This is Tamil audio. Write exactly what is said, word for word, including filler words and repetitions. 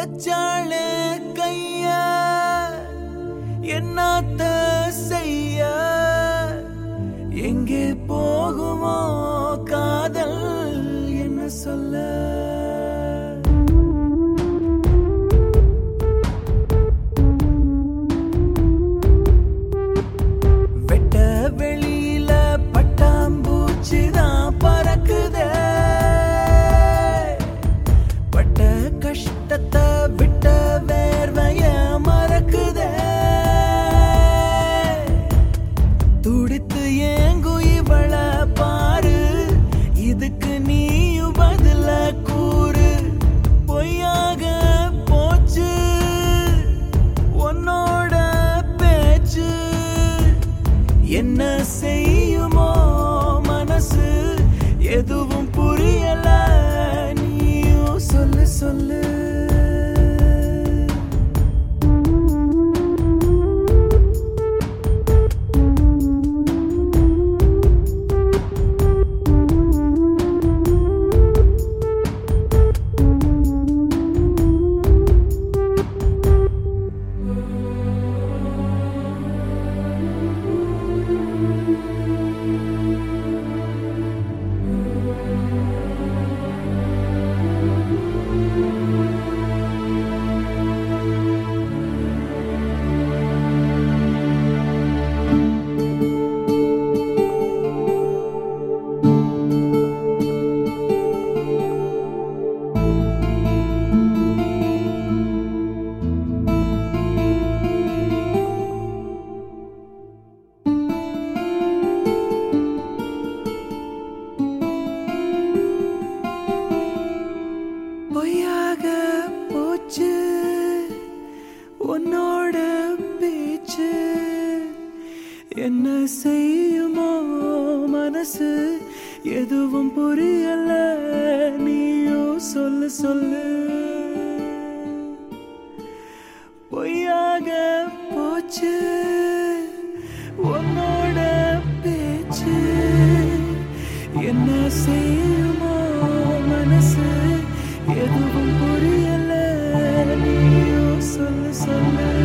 வச்சாளே கைய என்னத்த செய்ய எங்கே போகுமோ காதல் என்ன சொல்ல வெட்ட வெளியில பட்டாம்பூச்சிதான் பறக்குதே பட்ட கஷ்டத்தை விட்ட வேர்வைய மறக்குதே துடித்து ஏங்கு இவள பாரு இதுக்கு நீயும் பதில கூறு பொய்யாக போச்சு உன்னோட பேச்சு என்ன செய்யுமோ மனசு எதுவும் புரியல நீயும் சொல்லு சொல்லு பொய்யாக போச்சு உன்னோட பேச்சு என்ன செய்யுமோ மனசு எதுவும் புரியல நீயும் சொல்லு சொல்லு பொய்யாக போச்சு உன்னோட பேச்சு என்ன செய்யுமோ மனசு எதுவும் புரியல நீயும் சொல்லு சொல்லு